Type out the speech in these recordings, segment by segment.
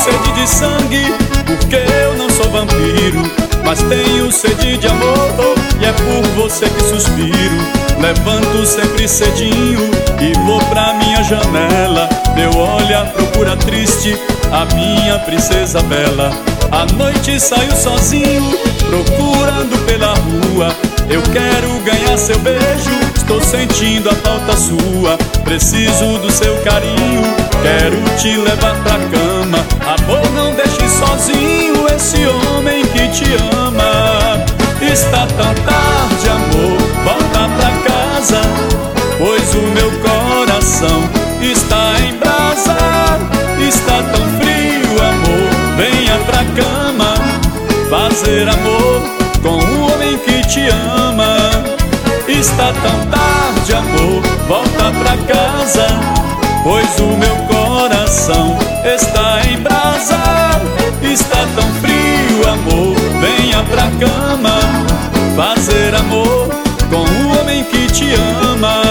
sede de sangue, porque eu não sou vampiro, mas tenho sede de amor, e é por você que suspiro. Levanto sempre cedinho e vou pra minha janela. Meu olhar procura triste a minha princesa bela. À noite saio sozinho, procurando pela rua. Eu quero ganhar seu beijo, estou sentindo a falta sua. Preciso do seu carinho, quero te levar pra cama. Amor, não deixe sozinho esse homem que te ama. Está tão tarde, amor, volta pra casa, pois o meu coração está em brasa. Está tão frio, amor, venha pra cama fazer amor com o homem que te ama. Está tão tarde, amor, volta pra casa, pois o meu coração está em brasa. Está tão frio, amor, venha pra cama fazer amor com o homem que te ama.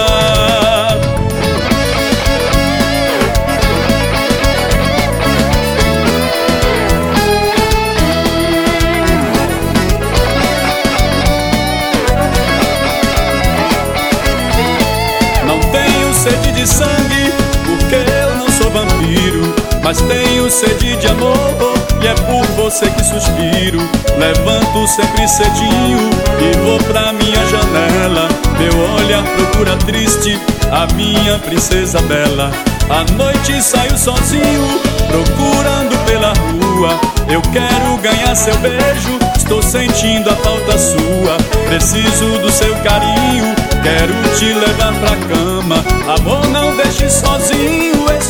Sede de sangue, porque eu não sou vampiro, mas tenho sede de amor, e é por você que suspiro. Levanto sempre cedinho e vou pra minha janela. Meu olhar procura triste a minha princesa bela. À noite saio sozinho, procurando pela rua. Eu quero ganhar seu beijo, estou sentindo a falta sua. Preciso do seu carinho, quero te levar pra cama. Amor, não deixe sozinho esse